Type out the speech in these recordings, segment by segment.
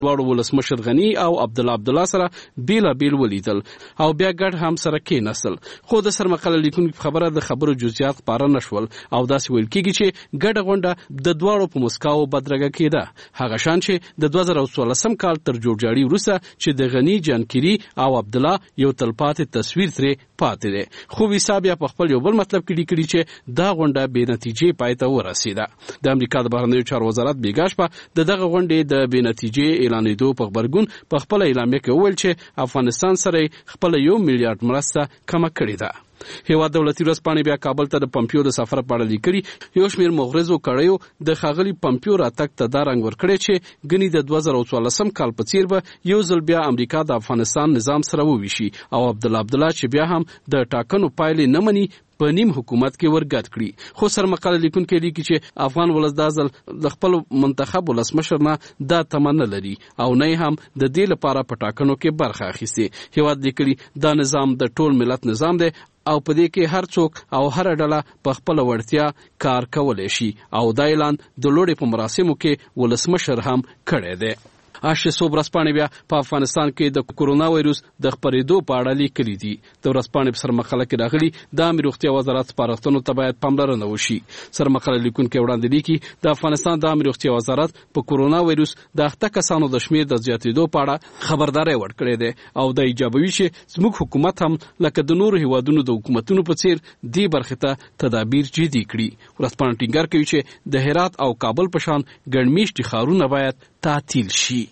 دواړو ولسمشر غنی او عبدالله سره بیل ولیدل او بیا ګډ هم سره کېناستل. خو د سرمقاله لیکونکو خبره د خبرو جزئیات خپاره نشول او داسې ویل کېږي چې ګډه غونډه د دواړو په مسکاو بدرګه کېده، هغه شان چې د 2014 کال تر جوړجاړي وروسته چې د غنی جانکيري او عبدالله یو تلپاتې تصویر ترې پاتې دی. خو ویسا بیا په خپل یو بل مطلب کې لیکلي چې دا غونډه بې نتیجې پای ته ورسېده. د امریکا د بهرنیو چارو وزارت بیګا شپه دغه غونډې د بې نتیجې اعلانېدو په خبرګون په خپل اعلامیه کې وویل چې افغانستان سره خپل 1 میلیارډ مرسته کمه کړې ده. هیواد دولتي ورځپاڼې بیا کابل ته د پمپیو د سفر په اړه لیکلي، یو شمېر مغرضو کړیو د ښاغلي پمپیو راتګ ته دا رنګ ورکړی چې ګنې د 2014 کال په څیر به یو ځل بیا امریکا د افغانستان نظام سره وویشي او عبدالله چې بیا هم د ټاکنو پایلې نه مني په نیم حکومت کې ورګډ کړي. خو سرمقاله لیکونکي لیکي چې افغان ولس دا ځل د خپل منتخب ولسمشر نه دا تمنه لري او نه هم د دې لپاره په ټاکنو کې برخه اخیستي. هیواد لیکلي دا نظام د ټول ملت نظام دی او په دې کې هر څوک او هر ډله په خپل وړتیا کار کولای شي او دا اعلان د لوړې په مراسمو کې ولسمشر هم کړی دی. آشیسو ورځپاڼې بیا په افغانستان کې د کورونا وایروس د خپرېدو په اړه لیکلي دي. د ورځپاڼې په سرمقاله کې راغلي د امنیت روغتیا وزارت سپارښتنو ته باید پاملرنه وشي. سرمقاله لیکونکي وړاندې لیکي د افغانستان د امنیت روغتیا وزارت په کورونا وایروس د 8 کسانو د شمېر د زیاتېدو په اړه خبرداري ورکړې ده او د ایجابوي چې زموږ حکومت هم لکه د نورو هیوادونو د حکومتونو په څیر دې برخه ته تدابیر جدي کړي. ورځپاڼه ټینګار کوي چې د هرات او کابل په شان ګڼمیشتي ښارونه باید تعطیل شي.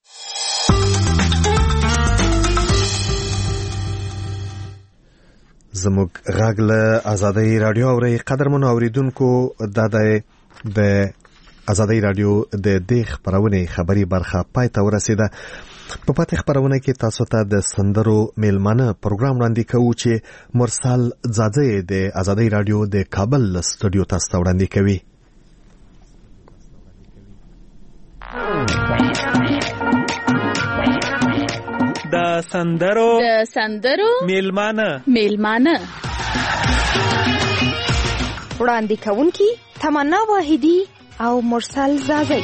زموږ غږ له آزادۍ رادیو اوري. قدرمنو اوریدونکو، د آزادۍ رادیو د دې خبرونه خبري برخه پای ته ورسیده. په پاتې خبرونه کې تاسو ته د سندرو میلمانه پروګرام وړاندې کوو چې مرسل زاده د آزادۍ رادیو د کابل استودیو تاسو ته وړاندې کوي. د سندرو میلمانه وړاندې کوونکي تمنا واحدی او مرسل زاده.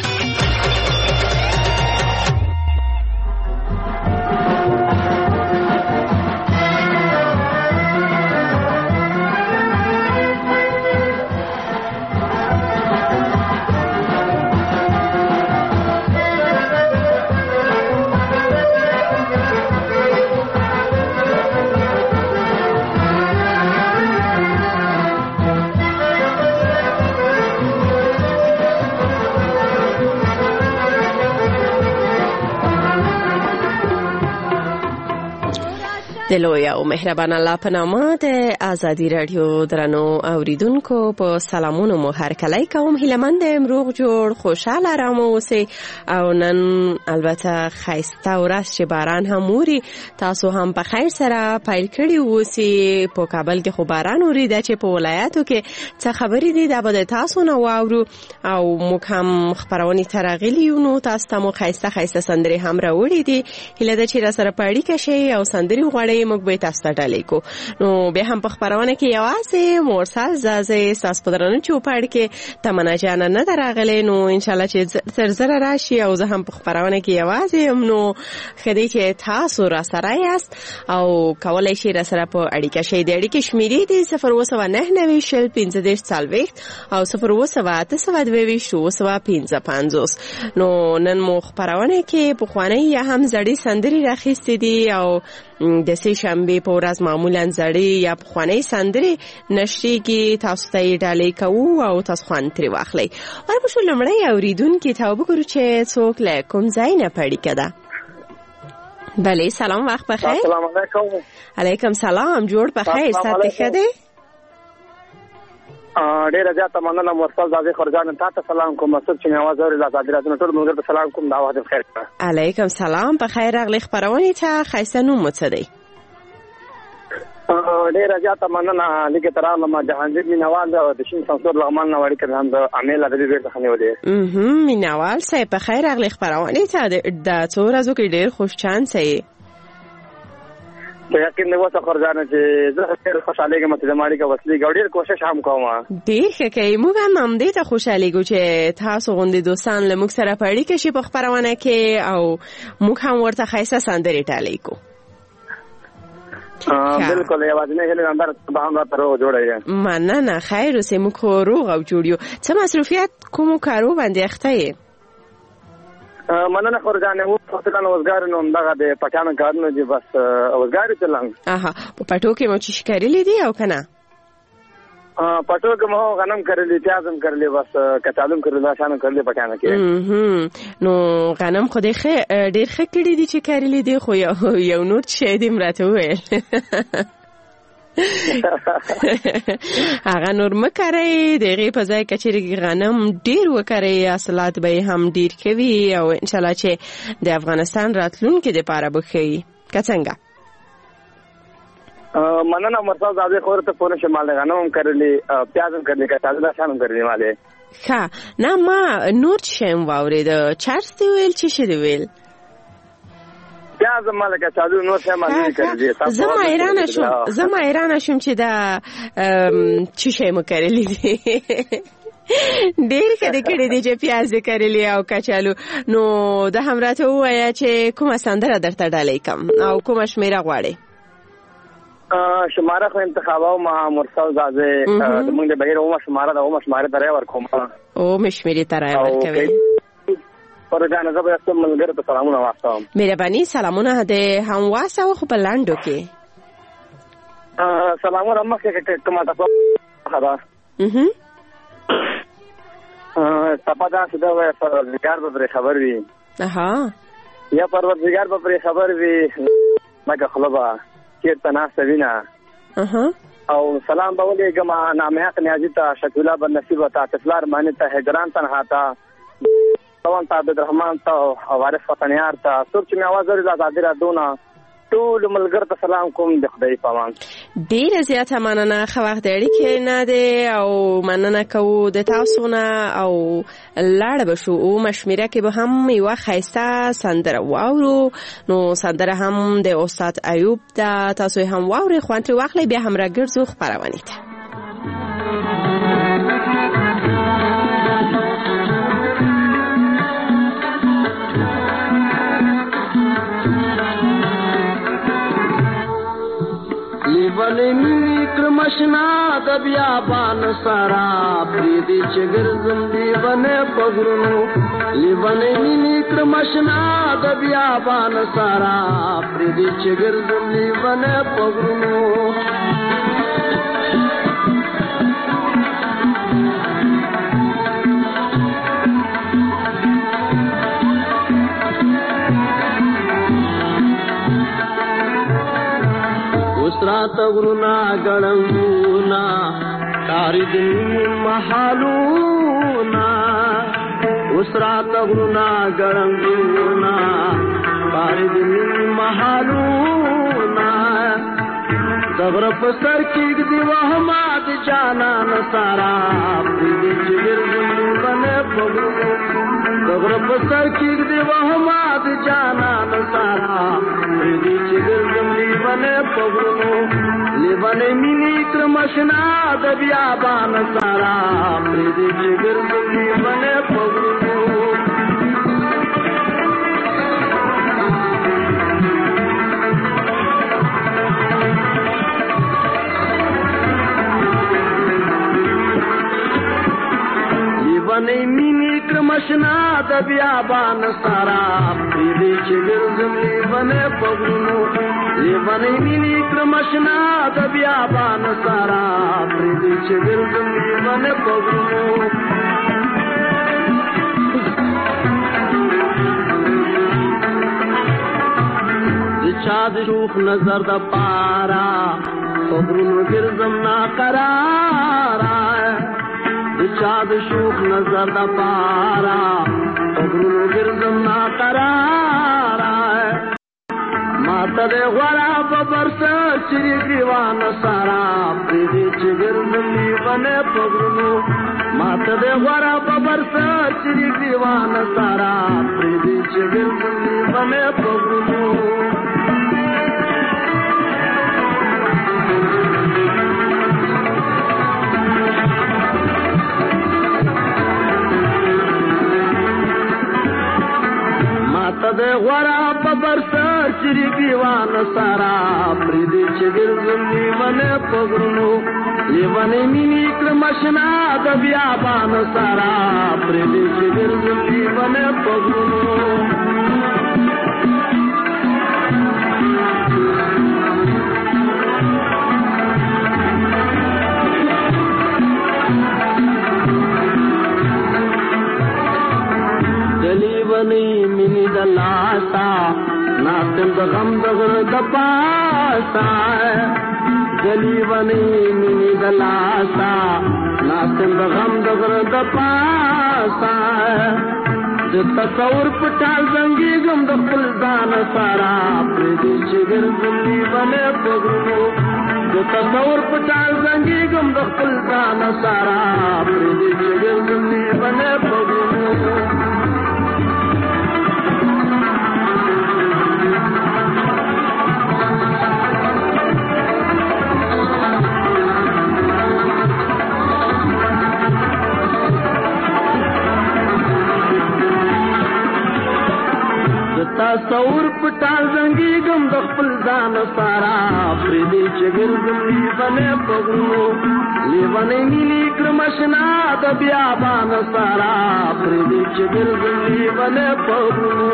د لوی او مهربان الله په نامه د آزادی رادیو درنو اوریدونکو په سلامونو مو هرکلی کوم. هیلهمند روغ جوړ خوشاله آرام اوسئ او نن البته ښایسته ورځ چې باران هم اوري، تاسو هم په خیر سره پیل کړي اوسئ. په کابل کې خو باران اورېده چې په ولایاتو کې څه خبرې دي دا به د تاسو نه واورو او موږ هم خپرونې ته راغلي یو، نو تاسو ته مو ښایسته سندرې هم راوړي دي. هیله ده چې راسره په اړیکه شئ او سندرې وغواړئ، موږ به تاسو ته ډالۍ کو. نو بیا هم په خبرونه کې یوازې مرسل زاده تاسو په درنو چوپړ کې تمنا جان نه دراغله. نو ان شاء الله چې زر راشي او زه هم په خبرونه کې یوازې نو خدای چې تاسو را سره یاست او کولای شئ را سره په اړیکه شئ. د اړیکې شمیرې دي 029904040 او 02822 نو نن مو خبرونه کې په خواني یا هم زړې سندري راخېستې دي او د سې شنبه په ورځ معمولا زړې یا خواني سندري نشریږي. تاسو ته ډالۍ کوو او تاسو خوان ترې واخلئ. ورپسې لمړی اوریدونکو ته وګورو چې څوک له کوم ځای نه پړی کده. بله سلام، وخت بخیر. السلام علیکم. علیکم سلام، جوړ بخیر، ساتي ښه دی؟ ډیره زیاته مننه مرسل زاده خورجان. تاسو سلام کوم، مسعود چې आवाज اوري لا صادرات نو ټول موږ ته سلام کوم. دا وخت بخیر. علیکم سلام، بخیر راغلی. خبرونه ته خیسته نوم مو څه دی؟ ډیره زیاته مننه. لیکه تر علامه جهانگیر مینوال د شین سنسور لغمان نه وړي کړم د عامل د دې څخه نیولې. مینوال صاحب بخیر راغلی. خبرونه ته د څو ورځو کې ډیر خوش چانس یې. ته یقین نه وسه خرجانه چې زه ډېر خوشاله یم چې زماري کا وسلي ګډیر کوشش هم کوم. ډېر ښه کوي. موږ هم دې ته خوشاله ګو چې تاسو غوندې دوستان له موږ سره په اړیکه شي په خپرونه کې او موږ هم ورته ښایسته سندرې ټالۍ کو. بالکل یوازې نه هله نمبر به هم راته جوړه یې. مننه. خیر اوسې. موږ خو روغ او جوړ یو. څه مصروفیت کومو کارو باندې اخته یې؟ مننه خورجانه مو خپل اوسګار نو دغه د پټانو کارونه دي بس اوسګار چلنګ. په پټو کې مو چې شکرلې دي او کنه؟ پټو کې مو غنم کړلې پیازم کړلې بس کچالم کړلې شانو کړلې پټانو کې. نو غنم خو دې ډېر ښه کړې دي چې کړلې دي خو یو نور شی دې مرته وویل هغه نور مکرئ دغه په ځای کچېږي غنم ډیر وکړئ حاصلات به هم ډیر کوي او ان شاء الله چې د افغانستان راتلونکي لپاره بخي کڅنګا. مننه مرتضی زاده خور ته پونه شمال غنم کړلې پیازم کړلې کچالو شانم کړلې ماله. ښه نه ما نور شم واورید چارس دی ویل چې شه دی ویل پیازم مالکه چالو نور څه مالې کړې. زما ایران شوم چې دا چې شی مو کړلې دي ډېر کړي دي چې پیاز کړلې او کچالو. نو د همراته وایا چې کومه سندره درته ډالۍ کم او کومه شمیره غواړي؟ شماره خو انتخابو ما مرسل زاده موږ د بهیر او شماره د او شماره درې ورکوم او مشمیري ترای ورکوي. خورجانه زه به خپل ملګرو ته سلامونه واستوم. مهرباني. سلامونه د هم واسه خو په لاندو کې سلامونه مخکې کومه تاسو خبر تپادا سده و پروردگار به خبر وي. یا پروردگار به خبر وي مګه خلبا چیرته ناسته وینا او سلام به ولېږم نامحق نیازي ته شکیلا بن نصیب ته تفلار معنی ته هجران تنها ته توان ته عبدالرحمن ته او عارف فتنیار ته څوک چې مې आवाज لري آزادي را دونه ټول ملګر ته سلام کوم د خدای پامان. ډیر زیاته مننه. خو وخت اړیکې نه دی او مننه کوو د تاسو نه او لاړ بشو او مشمیره کې به هم یو خیسته سندره واورو. نو سندره هم د استاد ایوب د تاسو هم واوري خو انت واخلې بیا هم راګرځو خبرونه ته. لیوانی کرمشنا د بیابان سارا پریدي چګرزم لیوانه پغرونو لیوانی کرمشنا د بیابان سارا پریدي چګرزم لیوانه پغرونو اسرات غرونا غړونا تاریدن محالونا اسرات غرونا غړونا تاریدن محالونا زغر پسر کېګ دی وهمات جانان سارا دې چیر زمونه پغرو زغر پسر کېګ دی وهمات جانان سارا دې چیر زمونه پغرو لیوانه مینی کرمشنا د بیابان سارا دې چیر زمونه پغرو لیوانه مینی کرمشنا د بیابان سارا دې چیر زمونه پغرو لیوانه مینی کرمشنا د بیابان سارا دې چیر زمونه پغرو چاد شوخ نظر د پارا صبرونو ګرځم نا قرارا چاد شوخ نظر د پارا صبرونو ګرځم نا قرارا ماته د غورا په برس چری دیوان سارا دې چې ګرځم لیوانه پغرونو ماته د غورا په برس چری دیوان سارا دې چې ګرځم لیوانه پغرونو غورا په برسر چری دیوان سارا پردي چې ګرځم نیونه پغرونو لیوانې مینې کرمشنا د بیا بان سارا پردي چې ګرځم نیونه پغرونو مینی دلاسا ناتم د غم د غر د پاسا گلی ونی مینی دلاسا ناتم د غم د غر د پاسا د تصور پټال زنګي غم د خپل ځان سارا پر دې چې ګرځمني بلې پغرو د تصور پټال زنګي غم د خپل ځان سارا پر دې چې ګرځمني بلې پغرو تصور پټال زنګي غم د خپل ځان سارا پردي چې ګرځم لیوانې پغرو لیوانې ملي کرمشنا د بیا بان سارا پردي چې ګرځم لیوانې پغرو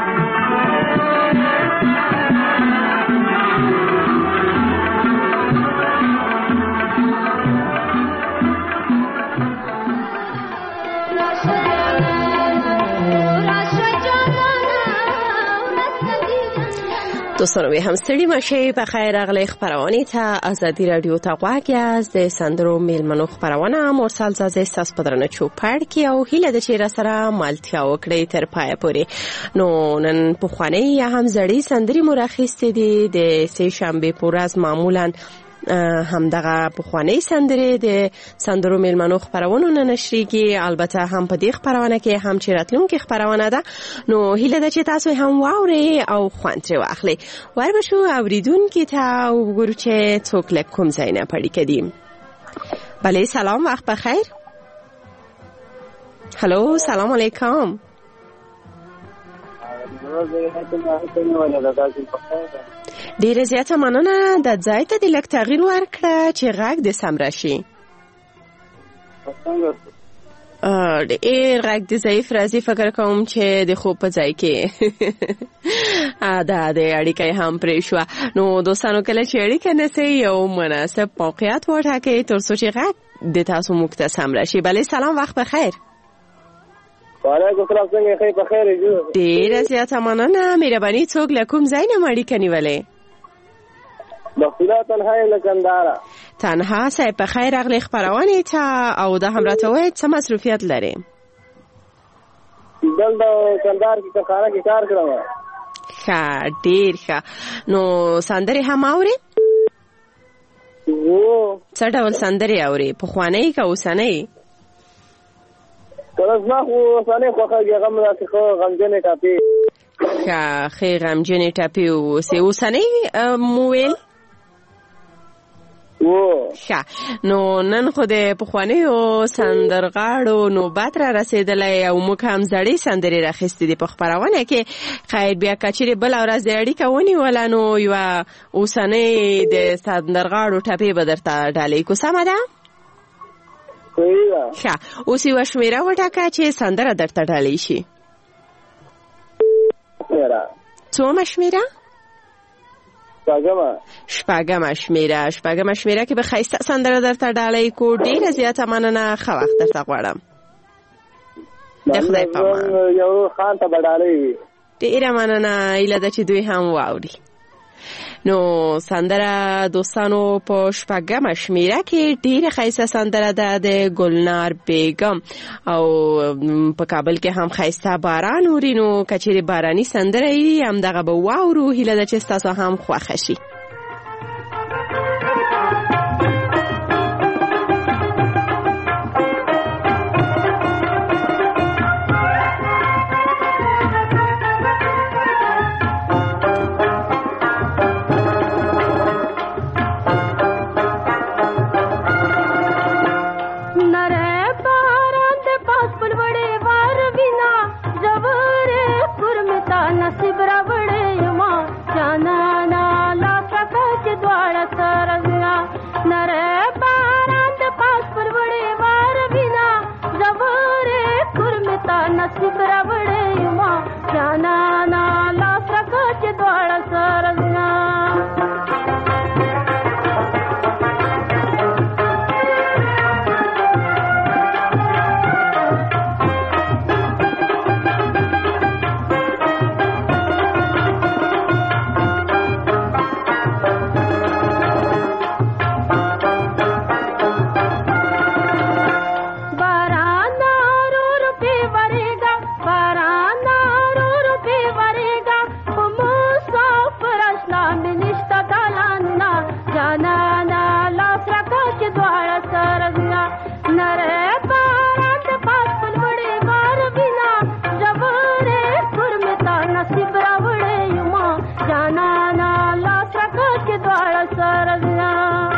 دوستانو به همستړي مشه په خیر اغلی خبرونه ته ازادي رادیو ته غواګي از د سندرو میلمنو خبرونه مرسل زازه استاس پدرنه چوپړ کی او هله د چیرې سره مالتیا وکړي تر پای پورې نو نن په خوانه یا هم زړی سندري مرخصه دي د سه شنبه پورز معمولا همدغه پخوانی سندرې د سندرو میلمنو خبرونه نه نشریږي البته هم په دې خبرونه کې هم چیراتلونکو خبرونه ده نو هیله ده چې تاسو هم واوري او خوند ترې واخلي وربشو اوریدونکو ته وګورو چې څوک له کوم ځای نه پړی کدي بله سلام وخت بخیر هلو سلام علیکم ډیره زیاته مننه د ځای ته د لږ تغییر ورکړه چې غږ د سم راشي ډیر غږ د ضعیف راځي فکر کوم چې د خوب په ځای کې دا د اړیکې هم پرې شوه نو دوستانو کله چې اړیکه نسي یو مناسب موقعیت وټاکئ تر څو چې غږ د تاسو موږ ته سم راشي بله سلام وخت بخیر وعلیکم السلام څنګه خیر بخیر جو ډیره زیاته مننه مهرباني څوک له کوم ځای نه اړیکه نیولې بخیلا تنها لکندارا تنها صاحب په خیر اغلی خبرونه ته او د هم راته وایي څه مصروفیت لري دلته کندهار کې کارخانه کې کار کوم ښه ډیر ښه نو سندري هم اوري وو څه ډول سندري اوري په خوانې کا اوسنۍ کله ما خو اوسنۍ خو غم راځي خو غمجنې ټاپي ښه خې غمجنې ټاپي اوسنۍ موویل ښه نو نن خو د پخوانیو سندرغاړو نوبت را رسیدلی او موږ هم زړې سندرې راخیستې دي په خپرونه کې خیر بیا که چیرې بله ورځ د اړیکه ونیوله نو یوه اوسنۍ د سندرغاړو ټپې به درته ډالۍ کړو سمه ده ښه اوس یوه شمېره وټاکه چې سندره درته ډالۍ شي څومه شمېره شپږمه شمېره کې به ښایسته سندره درته ډالۍ کو ډېره زیاته مننه ښه وخت درته غواړم د خدای په امان یو خان ته به ډالۍ وي ډېره مننه ایله ده چې دوی هم واوري نو سندره دوستانو په شپږمه شمېره کې ډېره ښایسته سندره ده د ګلنار بیګم او په کابل کې هم ښایسته باران اوري نو که چیرې باراني سندره وي همدغه به واورو هیله ده چې ستاسو هم خوښه شي नसीब سرزنا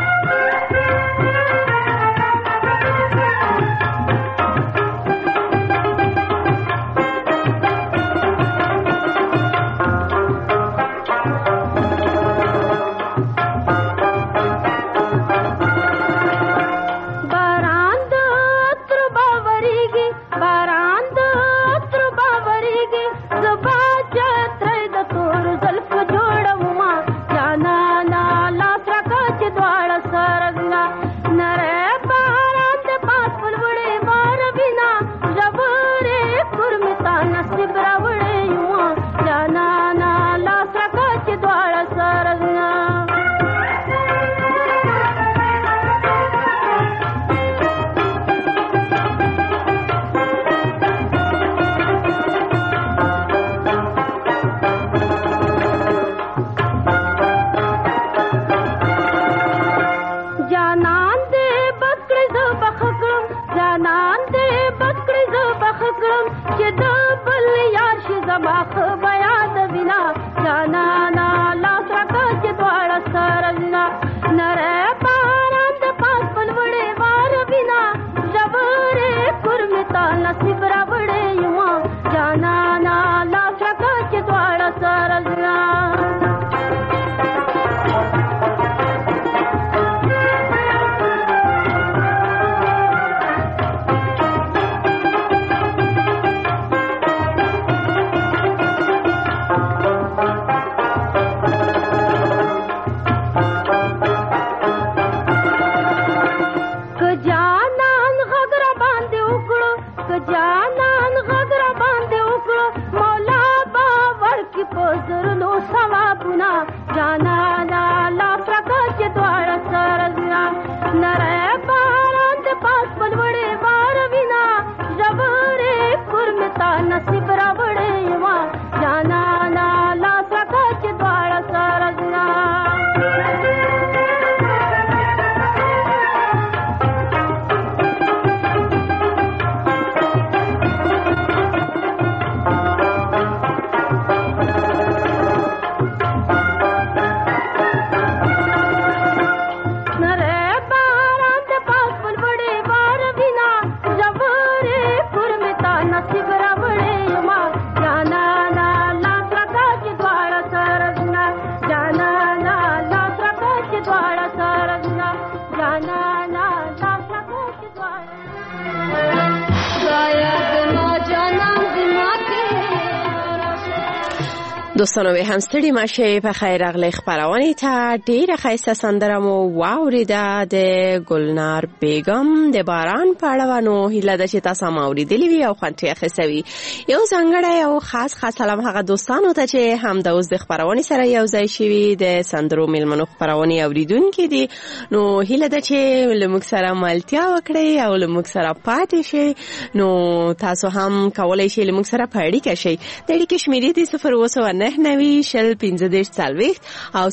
دوستانو به هم ستړي مشه په خیر اغلی خبرونه ته ډیره خیسته سندره مو واوریده د ګلنار بیگم د باران په اړه ونو هیله ده چې تاسو هم اوریدلی وي او خوند یې اخیسوي. یو ځانګړی او خاص سلام هغه دوستانو ته چې هم د اوس د خبرونه سره یو ځای شوي د سندرو میلمنو خبرونه اوریدونکي دي. نو هیله ده چې لموږ سره ملتیا وکړي او لموږ سره پاتې شي. نو تاسو هم کولای شئ لموږ سره په اړیکه شئ. د اړیکې شمیرې دي 0 9 شل 15 40 او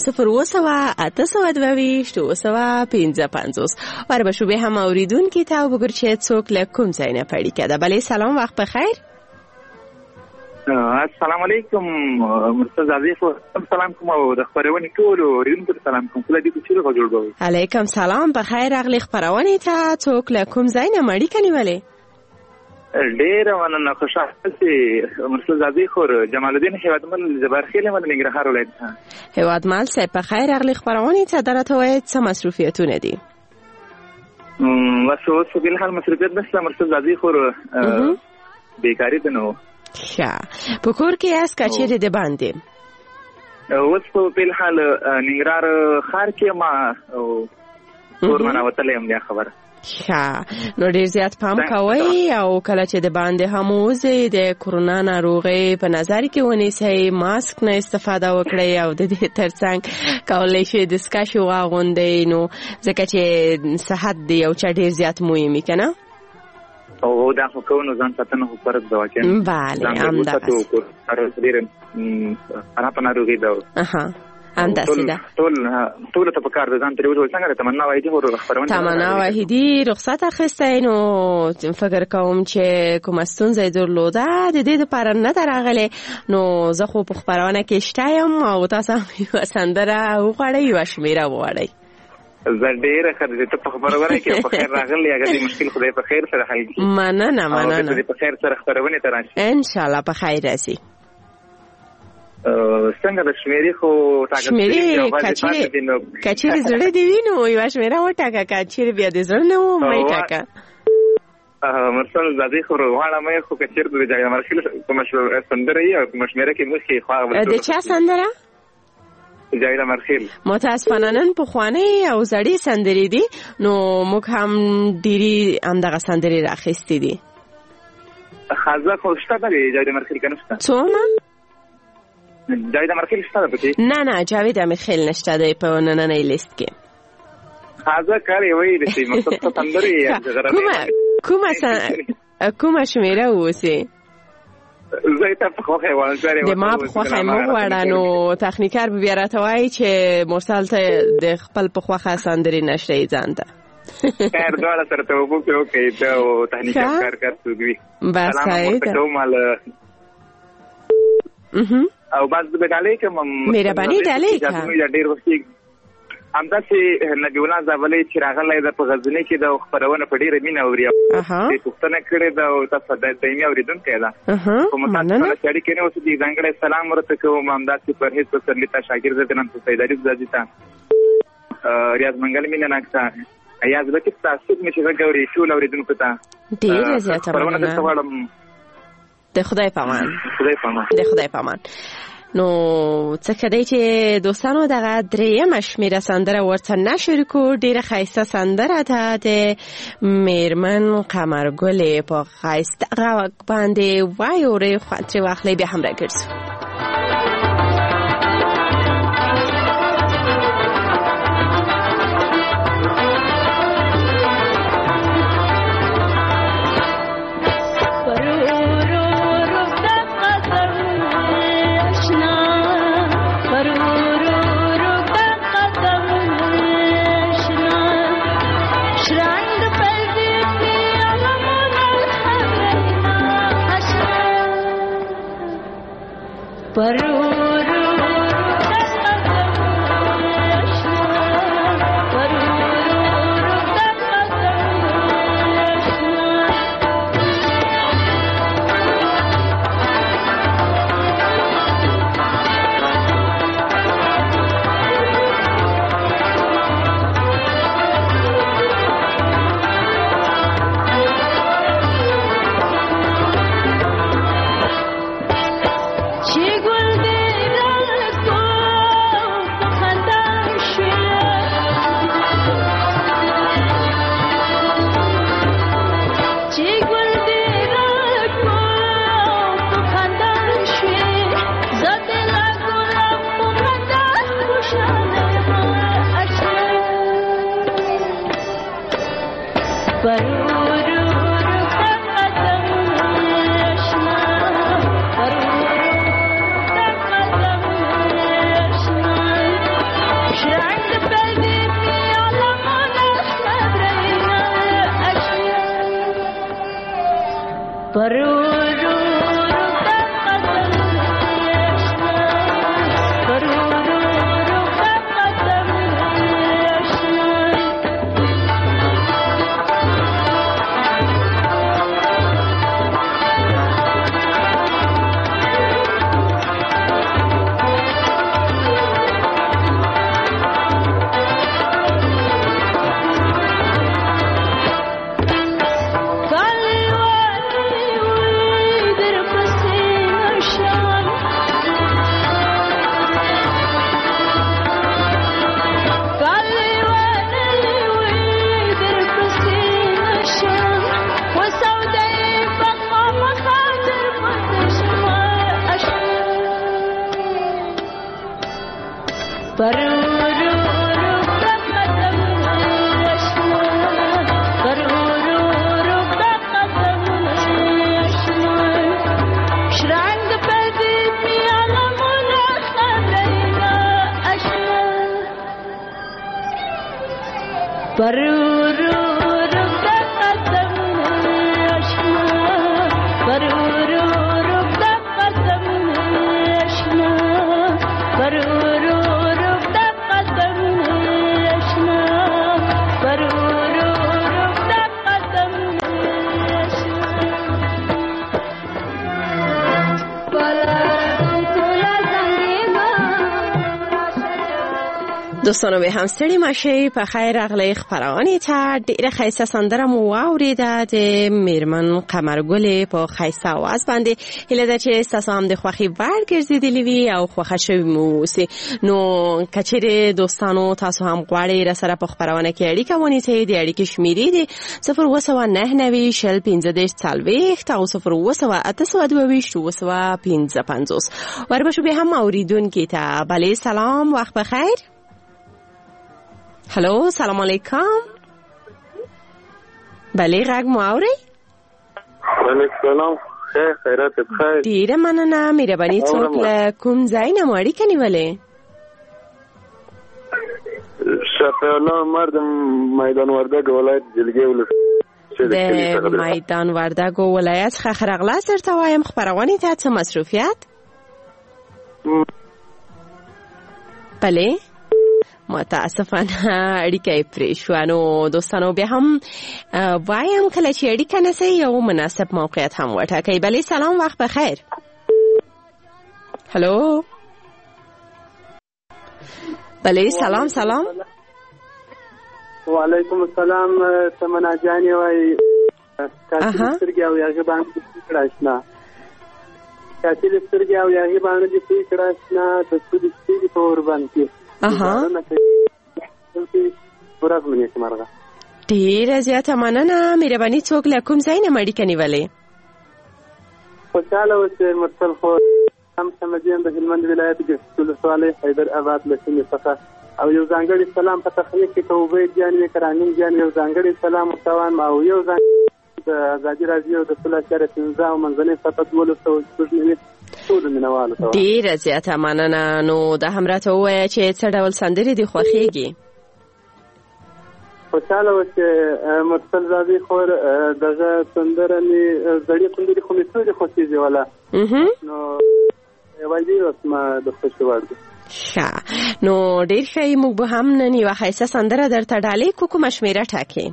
0 ور به شو به هم اوریدون کی تا وګور چې څوک له کوم ځای نه پړی کده. بلې سلام وخت بخیر. السلام علیکم مرتضی عزیز سلام کوم او د خبرونه ټول اوریدونکو ته سلام کوم. کله دې چې راغلی جوړ علیکم سلام بخیر اغلی خبرونه ته څوک له کوم ځای نه مړی کني ولې ډیر مننه خوشاله چې مرتضی عزیز خور جمال الدین هیوادمل زبرخیل من ننګرهار ولایت هیوادمل سه بخیر اغلی خبرونه ته درته وای څه مصروفیتونه دي؟ واسو په الحال مصروفیت نشته مرتضی عزیز خور بیکاری ته نو ښه په کور کې اس کچېره دی باندې اوس په الحال ننګرهار ښار کې ما کورمنه وتلې هم خبره ښه نو ډیر زیات پام کوئ او کله چې د باندې هموزه د کرونا ناروغي په نظر کې ونیسئ ماسک نه استفاده وکړئ او د دې ترڅنګ کولای شئ د سکاشو واغوندئ نو ځکه چې صحت دی او چې ډیر زیات مهمه کنه او دا خو کو نو ځان ساتنه خو فرض ده واکه bale am da انا په ناروغي ده انداسیده ټول ته په کار ده ځان ترې وژل څنګه تمنا واحدي ورو خبرونه تمنا واحدي رخصت اخیسته نو فکر کوم چې کوم ستونزه درلوده د دې لپاره نه درغله نو زه خو په خبرونه کې شتایم او تاسو یو سندره وغواړئ یو شمیره وغواړئ زه ډېره ښه ده ته په خبرونه کې په خیر راغلی اگر دې مشکل خدای په خیر سره حل کړي مننه دې په خیر سره خبرونه ته راشي ان شاء الله په خیر راشي څنګه د شمیرې خو شمیرې کچېرې زړه دی وینو یو شمیره وټاکه کچېرې بیا دې زړه نه و مې ټاکه مرسل زادي خو روانه مې خو کچېر د جګړه مرشل کوم سندره یې کوم شمیره کې مخې خو د چا سندره جایله مرخیل متاسفانه نن په خوانه او زړی سندرې دي نو موږ هم ډيري همدغه سندرې راخېستې دي خازه خو شته د جایله مرخیل کنه شته څومره جاوید مرخیل شته پکې نه جاوید مرخیل نشته دی په نننۍ لیست کې خازه کاری وای د سیمه څه سندرې کومه شمیره وسی زه ته په خوخه وانځره د ما په خوخه مو وړانو تخنیکر بیا راته چې مرسل ته د خپل په خوخه سندري نشي ځانته خیر دواړه سره ته وګورئ ته او تخنیکر کار کوي بس او باز به ډالې کوم مهرباني ډالې کا ډېر وخت همدا چې نبی الله زولې چې راغلی د په غزنی کې د خبرونه په ډیره مینه اوري د پښتنه کړي د تاسو د دایمي اوریدونکو ده کوم تاسو سره شریک نه اوسې د ځنګړې سلام ورته کوم همدا چې په هیڅ تسلیت شاګرد دې نن څه سیداری زادي تا ریاض منګل مینه ناکتا ایاز به چې تاسو مې چې غوړي ټول اوریدونکو ته ډیره زیاته مننه د خدای پامان نو څه کدی چې دوستانو دغه درېمه شمیره سندره ورته نشر کو ډیره خایسته سندره ده د میرمن قمرګل په خایسته غږ باندې وای اورې خاطر واخلې به هم راګرځو دوستانو به هم ستړي ماشي په خیر اغلی خبرونه ته ډیره خیسه سندره مو واوریده د میرمن قمرګل په خیسه आवाज باندې هله ده چې تاسو هم د خوخي ورګرځیدلی وي او خوښه شوی مو اوسئ. نو کچېره دوستانو تاسو هم غواړئ را سره په خبرونه کې اړیکه ونیسئ. د اړیکې شمیرې دي 02990 شل 15 40 او 02822 وربشو به هم اوریدونکو ته بله سلام وخت بخیر. هلو سلام علیکم. بله غږ مو اورئ؟ وعلیکم السلام. خیرات بخیر. ډیره مننه. مهرباني څوک له کوم ځای نه مو اړیکه نیولې؟ شفیع الله مرد میدان وردګ ولایت جلګې ولسوالۍ. د میدان وردګ ولایت څخه راغلاست درته وایم خبرونه ته څه مصروفیت؟ بله متاسفانه اړیکه پرې شو. نو دوستانو بیا هم وایم کله چې اړیکه نسئ یو مناسب موقعیت هم وټاکئ. بله سلام وخت بخیر. هلو بله سلام سلام. وعلیکم السلام. تمنا جانی وای کاتل سترګې او یاغي باندې کړاشنا کاتل سترګې او یاغي باندې کړاشنا د سودی سپیډ په ور باندې ډیره زیاته مننه. مهرباني څوک له کوم ځای نه اړیکه نیولې؟ خوشاله اوسئ. مرسل خو هم سمدین د هلمند ولایت ګرځول ولسوالۍ حیدر آباد لسینې څخه او یو ځانګړی سلام په تخنیک کې توبې جان کرانین جان یو ځانګړی سلام متوان او یو ځانګړی د ازادي راډیو د سلا چاره 15 او منځنۍ صفحه 1299 ډیره زیاته مننه. نو د همراته وایي چې څه ډول سندرې دي خوښیږي؟ خوشاله اوسئ. مرسل زادي خور دغه سندره می زړې سندرې خو می څه خوښیږي ولا نو وایي اسمه د خوشو ورده. نو ډیر ښه. موږ به هم نن یو خیسه سندره درته ډالۍ کوم شمیره ټاکئ.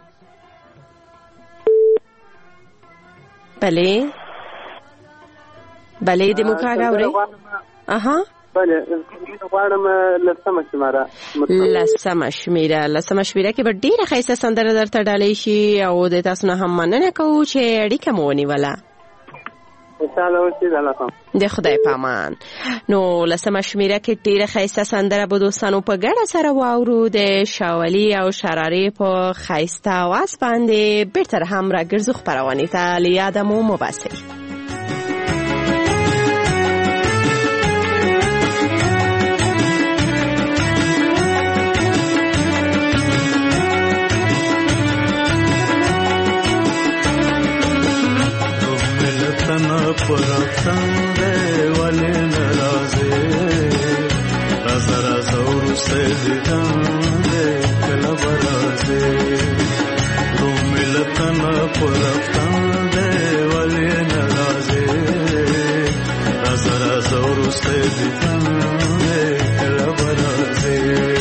بله بله د موکا غاوري. بله غواړم لسمه شمیره کې به ډیره ښایسته سندره درته ډالۍ شي او د تاسو نه هم مننه کوو چې اړیکه مو ونیوله. د خدای په امان. نو لسمه شمیره کې ډیره ښایسته سندره به دوستانو په ګډه سره واورو د شاولي او شرارې په ښایسته आवाज باندې. بیرته هم راګرځو خپرونې ته له یاده مو مباسئ. پرفتن ده ولی نرازه رازه رازه و روسته دیدن ده کلا برازه رو ملتن پرفتن ده ولی نرازه رازه رازه و روسته دیدن ده کلا برازه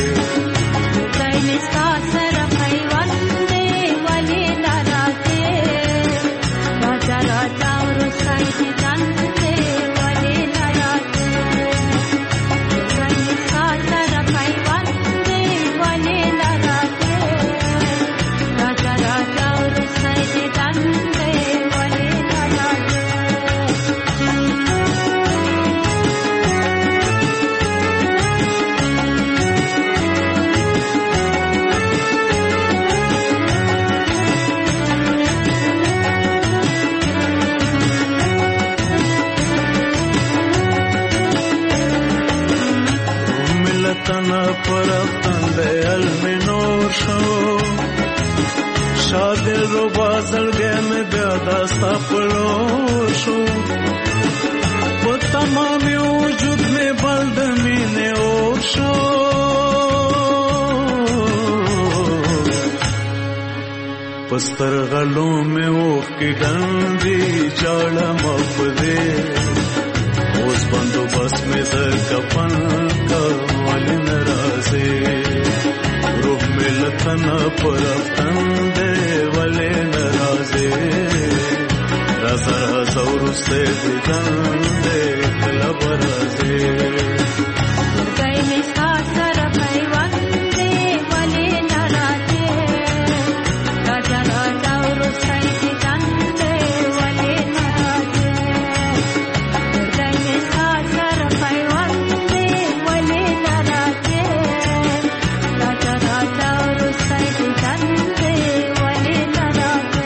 پستر غلو میں اوخ کی ڈنڈی چاڑا مفدے اوس بندو بس میں در کپن کا والی نرازے روح میں لتنا پرفتن دے والے نرازے رازا رازا ورستے دیدن دے کلب رازے گئی مسکا سر پیوان دے والے نرازے رازا رازا ورستے دیدن دے والے نرازے گئی مسکا سر پیوان دے والے نرازے رازا رازا ورستے دیدن دے والے نرازے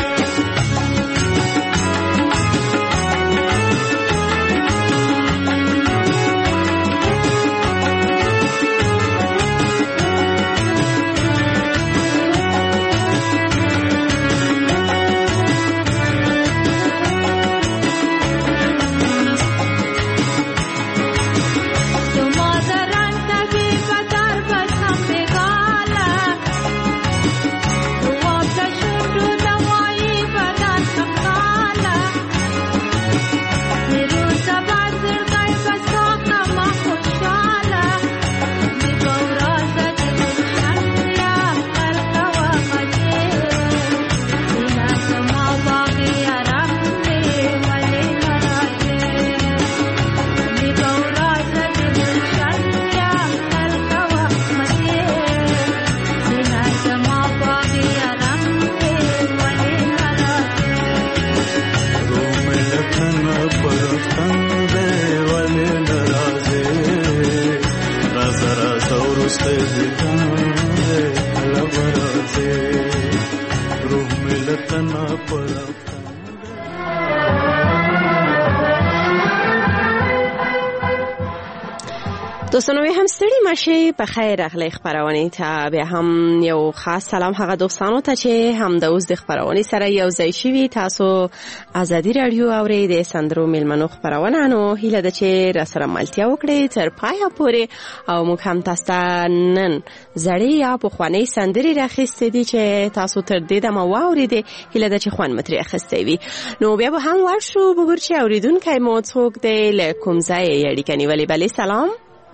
دوستانو هم ستړي ماشي په خیر اغلی خبرونه ته به هم یو خاص سلام هغه دوستانو ته چې هم د اوس د خبرونه سره یو ځای شوي تاسو ازادي رادیو اوري د سندرو میلمنو خبرونه نو هیله ده چې را سره ملتیا وکړي تر پایه پورې او موږ هم تاسو نن زړې یا په خواني سندري راخستې دي چې تاسو تر دې دمه واورېدې هیله ده چې خوان متري اخستې وي نو بیا به هم ورشو وګور چې اوریدونکو مو څوک دی له کوم ځای اړیکه نیولې بلې سلام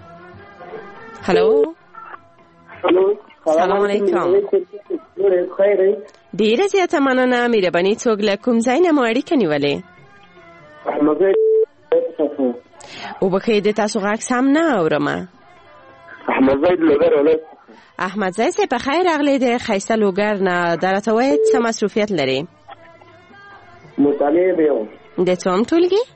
هلو سلام علیکم ډیره زیاته مننه مهرباني څوک له کوم ځای نه مو اړیکه نیولې وبخښئ د تاسو غږ سم نه اورم احمد زید صاحب په خیر راغلی د ښایسته لوګر نه درته وایي څه مصروفیت لري مطالعه به د څوم ټولګي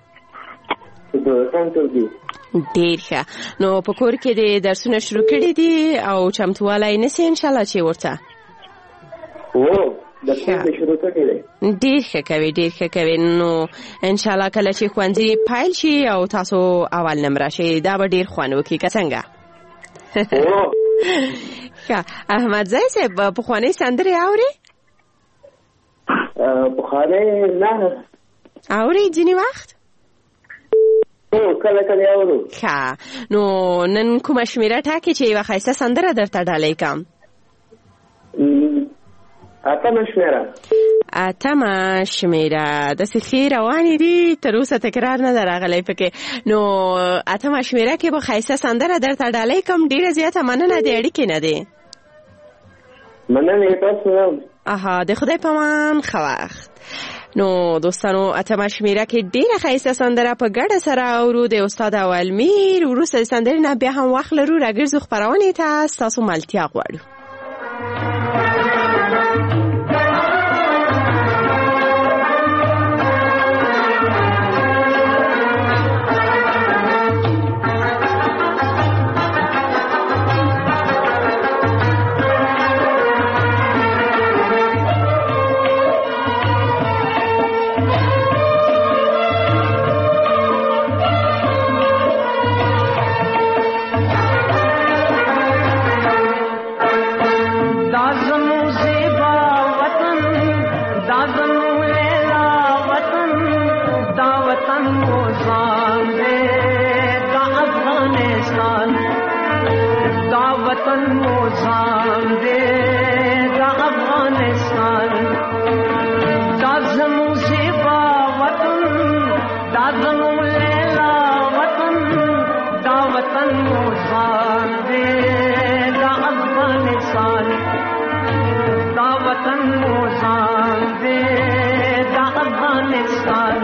ډیر ښه نو په کور کې د درسونه شروع کړي دي او چمتووالی نیسي ان شاء الله چې ورته ډیر ښه کوي ډیر ښه کوي نو ان شاء الله کله چې ښوونځي پیل شي او تاسو اول نمره شي دا به ډیر خوند وکړي که څنګه ښه احمد زی صاحب پخوانۍ سندرې اورې پخوانۍ نه اورې ځینې وخت کله کله اورو ښه نو نن کومه شمیره ټاکې چې یوه ښایسته سندره درته ډالۍ کړم اتمه شمیره داسې ښې روانې دي تر اوسه تکرار نه ده راغلی پکې نو اتمه شمیره کې به ښایسته سندره درته ډالۍ کړم ډېره زیاته مننه د اړیکې نه دی مننه تاسو اها د خدای په امان ښه وخت نو دوستانو اتمه شمیره کې ډېره ښایسته سندره په ګډه سره اورو د استاد اولمیر وروسته د سندرې نه بیا هم وخت لرو راګرځو خپرونې ته ستاسو ملتیا غواړو वतन मोजान दे दा अफगानिस्तान موزان دے دا افغانستان دا وطن موزان دے دا افغانستان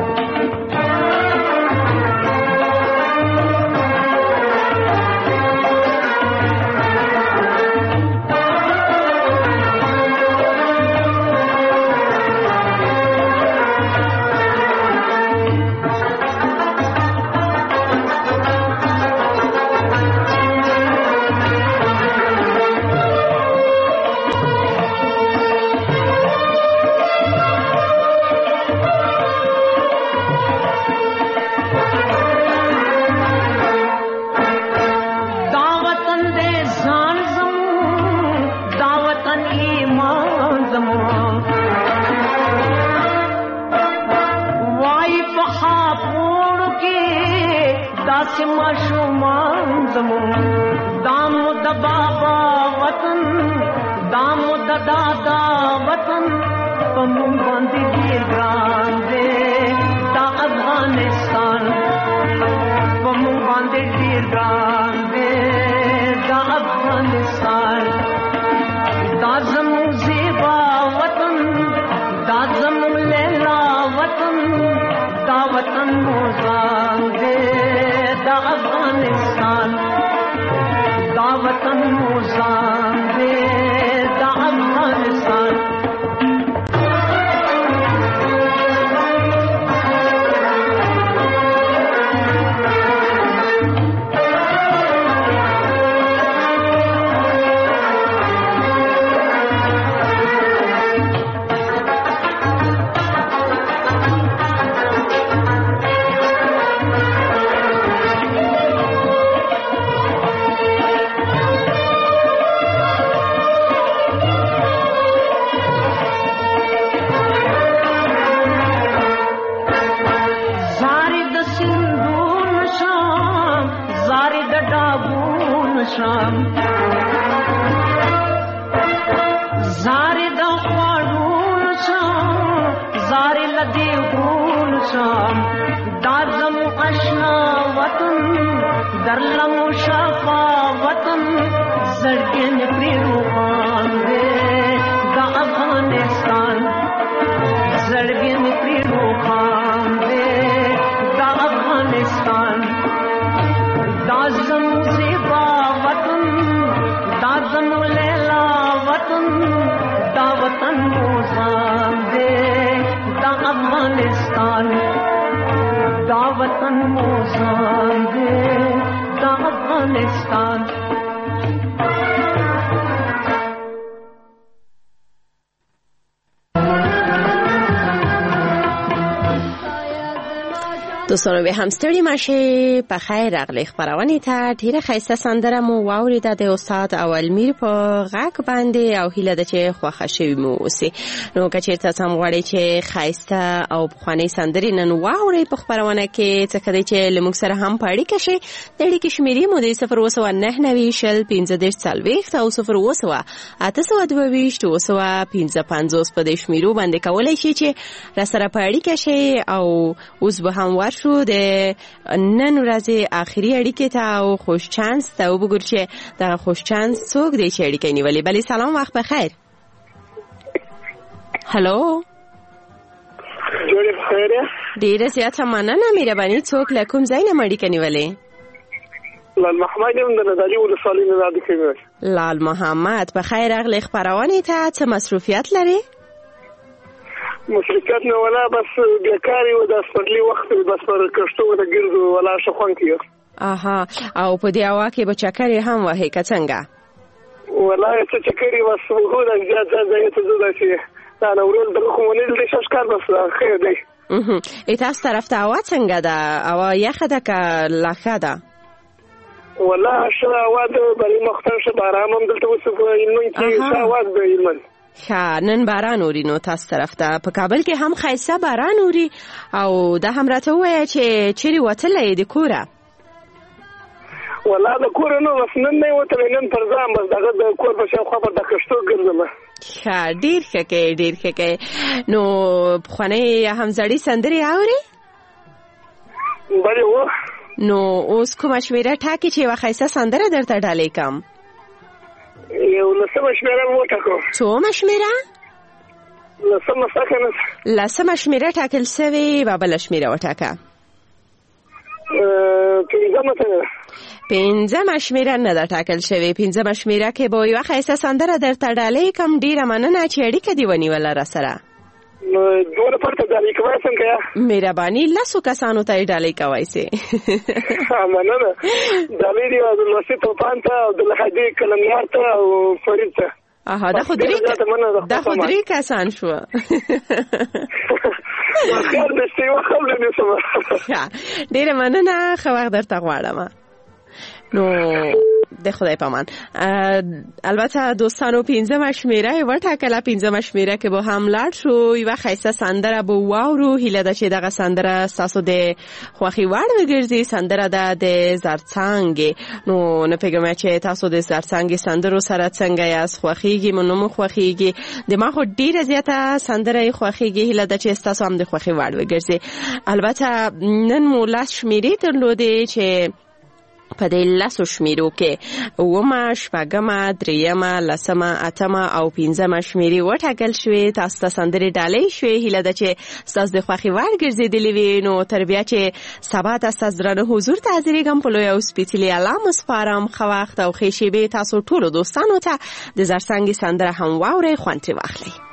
دوستانو به همستړي ماشه په خیر راغلی خبرونه ته ډیره خیسته سندره مو واوریده د استاد اولمیر په غاک باندې او هیله ده چې خوښه شوي مو اوسي. نو که چیرته سم غواړئ چې خیسته او پخوانۍ سندرې نن واورئ په خبرونه کې څه کړئ چې له موږ سره هم په اړیکه شئ. د اړیکې شمیرې مو د 029904040 او 0802822 په دې شمیرو باندې کولای شئ چې را سره په اړیکه شئ. او اوس به هم شو د نن ورځې آخري اړیکې ته او خوش چانس ته وګورئ چې دا خوش چانس څوک دی چې اړیکې نیولې. بلې سلام وخت بخیر. هلو جوړې بخیر. ډیره زیاته مننه مهرباني. څوک له کوم ځای نه اړیکې نیولې؟ لال محمد یم د نادعلي ولسوالۍ نه اړیکې نیولې. لال محمد په خیر راغلی خبرونه ته څه مصروفیت لري؟ مصروفیت نه ولا بس بیکاری و د سپرلی وخت بس پر کشتو د ګرځو ولا شخوان کیو. اها او په دی اوا کې به چکرې هم وهي که څنګه؟ ولا څه چکرې بس وګور د ځای ته زده شي دا نورول د کومونیل د ششکار بس خیر دی. تاسو طرف ته اوا څنګه ده؟ اوا یخه ده که لخه ده؟ ولا شوا واد بری مختار ش بارام هم دلته وسو ایمن کې شوا د ایمن. نن باران اوري. نو تاسو طرف ته په کابل کې هم خایسته باران اوري او دا هم راته وایي چې چیرې وتلې د کوره؟ ولا د کور نو بس نن نه وته نن پر ځان بس دغه د کور په شاوخوا پر د کشتو ګرځم. ډیر ښه کې ډیر ښه کې. نو خو نه هم زړی سندري اوري؟ بله و نو اوس کومه شمیره ټاکي چې یوه ښایسته سندره درته ډالۍ کړم؟ یو لسمه شمیره مو وټاکو. څومه شمیره؟ لسمه څه نه. لسمه شمیره ټاکل سوې، یوه بله شمیره وټاکه. پنځمه شمیره نه ده ټاکل شوې. پنځمه شمیره کې به یوه ښایسته سندره درته ډالۍ کړم. ډېره مننه چې اړیکه دې ونیوله راسره. دوه پرته ډالۍ کوای شم که؟ مهرباني 10 کسانو ته یې ډالۍ کوای سې. مننه. ډالۍ دې عبدالواسي توپان ته، عبدالهادي کلنیار ته او فرید ته. دا خو درې کسان شوه. ډېره مننه، ښه وخت درته غواړم. نو د خدای پامان. البته دوستانو پنځمه شمیره یې وټاکله. پنځمه شمیره کې به هم لاړ شو، یوه ښایسته سندره به واورو. هیله ده چې دغه سندره ستاسو د خوښې وړ وګرځي. سندره ده د زرڅانګې. نو نه پوهېږم چې تاسو د زرڅانګې سندرو سره څنګه یاست، خوښېږي مو نه مو خوښېږي؟ د ما خو ډېره زیاته سندره یې خوښېږي. هیله ده چې ستاسو هم د خوښې وړ وګرځي. البته نن مو 10 شمیرې درلودې چې په دې 10 شمیرو کې 9، 10، 3، 10، 8 او 15 شمیرې وټاکل شوې. تاسو ته سندرې ډالۍ شوې. هیله ده چې ستاسو د خوښې وړ ګرځېدلې وي. نو تر بیا چې سبا ته ستاسو درانه حضور ته حاضرېږم، په لوی او سپېڅلي الله مو سپارم. ښه وخت او ښې شېبې تاسو ټولو دوستانو ته. د زرڅانګې سندره هم واورئ، خوند ترې واخلئ.